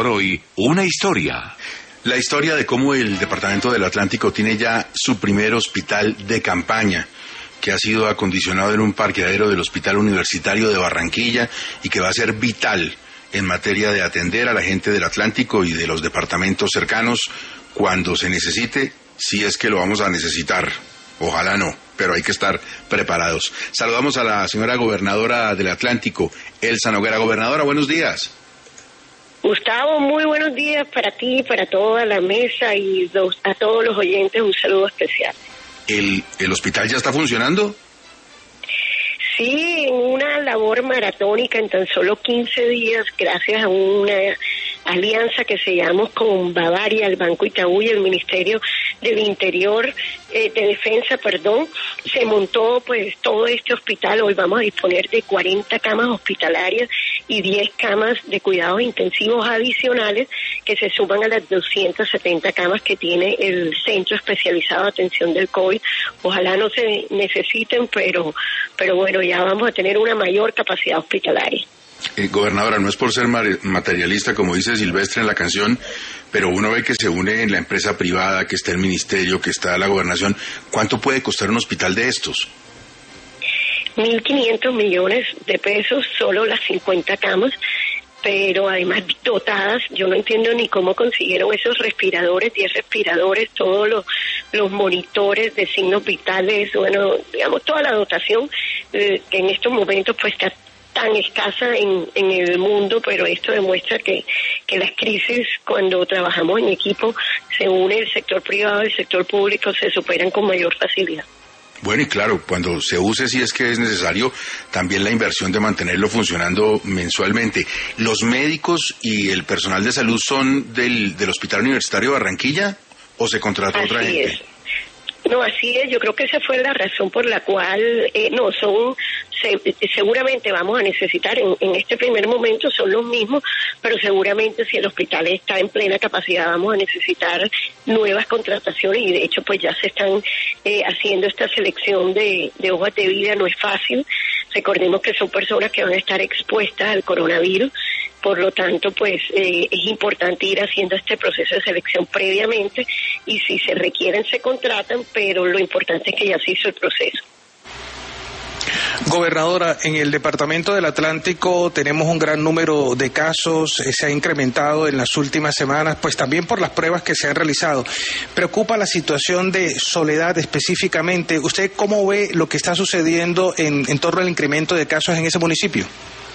Por hoy, una historia. La historia de cómo el Departamento del Atlántico tiene ya su primer hospital de campaña, que ha sido acondicionado en un parqueadero del Hospital Universitario de Barranquilla y que va a ser vital en materia de atender a la gente del Atlántico y de los departamentos cercanos cuando se necesite, si es que lo vamos a necesitar. Ojalá no, pero hay que estar preparados. Saludamos a la señora gobernadora del Atlántico, Elsa Noguera. Gobernadora, buenos días. Gustavo, muy buenos días para ti, para toda la mesa y a todos los oyentes un saludo especial. ¿El hospital ya está funcionando? Sí, en una labor maratónica en tan solo 15 días, gracias a una alianza que sellamos con Bavaria, el Banco Itaú y el Ministerio del Interior, de Defensa, se montó pues todo este hospital. Hoy vamos a disponer de 40 camas hospitalarias y 10 camas de cuidados intensivos adicionales que se suman a las 270 camas que tiene el Centro Especializado de Atención del COVID. Ojalá no se necesiten, pero bueno, ya vamos a tener una mayor capacidad hospitalaria. Gobernadora, no es por ser materialista, como dice Silvestre en la canción, pero uno ve que se une en la empresa privada, que está el ministerio, que está la gobernación. ¿Cuánto puede costar un hospital de estos? 1.500 millones de pesos, solo las 50 camas, pero además dotadas. Yo no entiendo ni cómo consiguieron esos respiradores, 10 respiradores, todos los monitores de signos vitales, bueno, digamos toda la dotación que en estos momentos pues está tan escasa en el mundo, pero esto demuestra que las crisis, cuando trabajamos en equipo, se une el sector privado y el sector público, se superan con mayor facilidad. Bueno, y claro, cuando se use, si es que es necesario, también la inversión de mantenerlo funcionando mensualmente. ¿Los médicos y el personal de salud son del Hospital Universitario de Barranquilla o se contrató otra gente? Así es. No, así es. Yo creo que esa fue la razón por la cual, seguramente vamos a necesitar, en este primer momento son los mismos, pero seguramente si el hospital está en plena capacidad vamos a necesitar nuevas contrataciones y de hecho pues ya se están haciendo esta selección de hojas de vida. No es fácil. Recordemos que son personas que van a estar expuestas al coronavirus. Por lo tanto, pues es importante ir haciendo este proceso de selección previamente y si se requieren se contratan, pero lo importante es que ya se hizo el proceso. Gobernadora, en el Departamento del Atlántico tenemos un gran número de casos, se ha incrementado en las últimas semanas, pues también por las pruebas que se han realizado. ¿Preocupa la situación de Soledad específicamente? ¿Usted cómo ve lo que está sucediendo en torno al incremento de casos en ese municipio?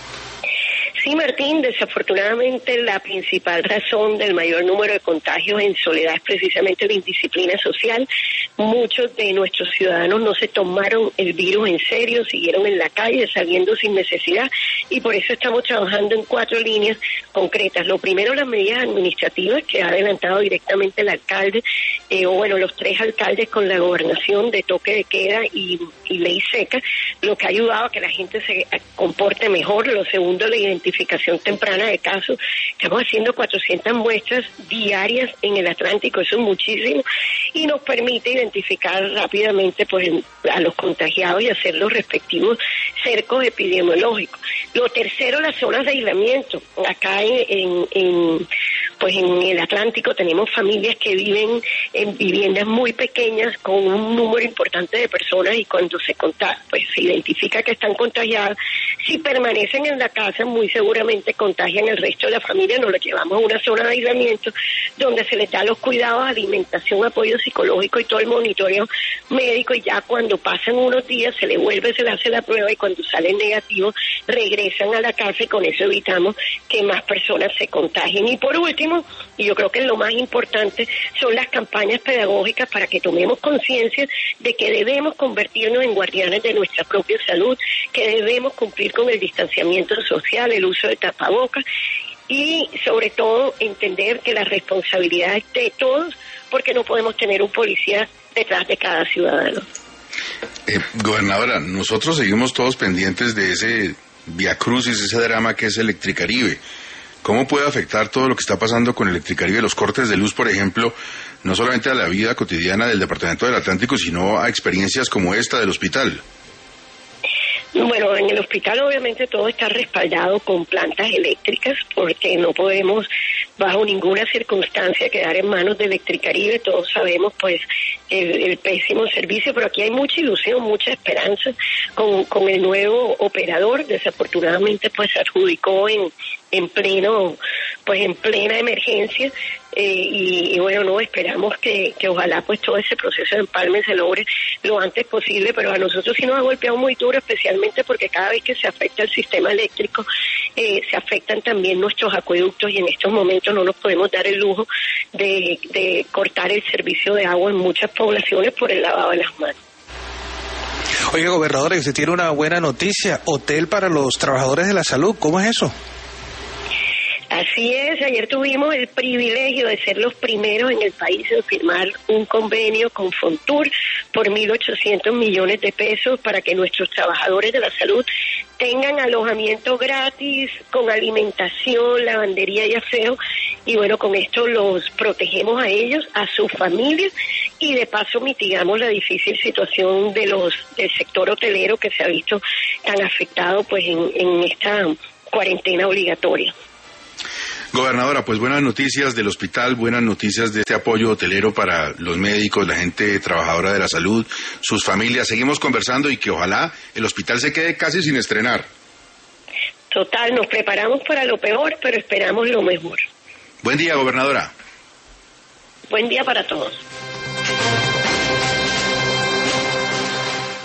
Sí, Martín, desafortunadamente la principal razón del mayor número de contagios en Soledad es precisamente la indisciplina social. Muchos de nuestros ciudadanos no se tomaron el virus en serio, siguieron en la calle saliendo sin necesidad y por eso estamos trabajando en 4 líneas concretas. Lo primero, las medidas administrativas que ha adelantado directamente el alcalde, los 3 alcaldes con la gobernación de toque de queda y ley seca, lo que ha ayudado a que la gente se comporte mejor. Lo segundo, la identificación temprana de casos. Estamos haciendo 400 muestras diarias en el Atlántico, eso es muchísimo, y nos permite identificar rápidamente pues a los contagiados y hacer los respectivos cercos epidemiológicos. Lo tercero, las zonas de aislamiento. Acá en el Atlántico tenemos familias que viven en viviendas muy pequeñas con un número importante de personas y cuando se identifica que están contagiadas, si permanecen en la casa muy seguramente contagian el resto de la familia. Nos lo llevamos a una zona de aislamiento donde se les da los cuidados, alimentación, apoyo psicológico y todo el monitoreo médico y ya cuando pasan unos días se les hace la prueba y cuando salen negativos regresan a la casa y con eso evitamos que más personas se contagien. Y por último, y yo creo que lo más importante, son las campañas pedagógicas para que tomemos conciencia de que debemos convertirnos en guardianes de nuestra propia salud, que debemos cumplir con el distanciamiento social, el uso de tapabocas y sobre todo entender que la responsabilidad es de todos porque no podemos tener un policía detrás de cada ciudadano. Gobernadora, nosotros seguimos todos pendientes de ese viacrucis, ese drama que es Electricaribe. ¿Cómo puede afectar todo lo que está pasando con Electricaribe, los cortes de luz, por ejemplo, no solamente a la vida cotidiana del Departamento del Atlántico, sino a experiencias como esta del hospital? Bueno, en el hospital obviamente todo está respaldado con plantas eléctricas porque no podemos bajo ninguna circunstancia quedar en manos de Electricaribe. Todos sabemos pues el pésimo servicio, pero aquí hay mucha ilusión, mucha esperanza con el nuevo operador. Desafortunadamente pues se adjudicó en plena emergencia, y bueno, no, esperamos que ojalá pues todo ese proceso de empalme se logre lo antes posible, pero a nosotros sí nos ha golpeado muy duro, especialmente porque cada vez que se afecta el sistema eléctrico, se afectan también nuestros acueductos, y en estos momentos no nos podemos dar el lujo de cortar el servicio de agua en muchas poblaciones por el lavado de las manos. Oye, gobernadora, usted tiene una buena noticia, hotel para los trabajadores de la salud, ¿cómo es eso? Así es, ayer tuvimos el privilegio de ser los primeros en el país en firmar un convenio con Fontur por 1.800 millones de pesos para que nuestros trabajadores de la salud tengan alojamiento gratis, con alimentación, lavandería y aseo, y bueno, con esto los protegemos a ellos, a sus familias, y de paso mitigamos la difícil situación del sector hotelero que se ha visto tan afectado pues en esta cuarentena obligatoria. Gobernadora, pues buenas noticias del hospital, buenas noticias de este apoyo hotelero para los médicos, la gente trabajadora de la salud, sus familias. Seguimos conversando y que ojalá el hospital se quede casi sin estrenar. Total, nos preparamos para lo peor, pero esperamos lo mejor. Buen día, gobernadora. Buen día para todos.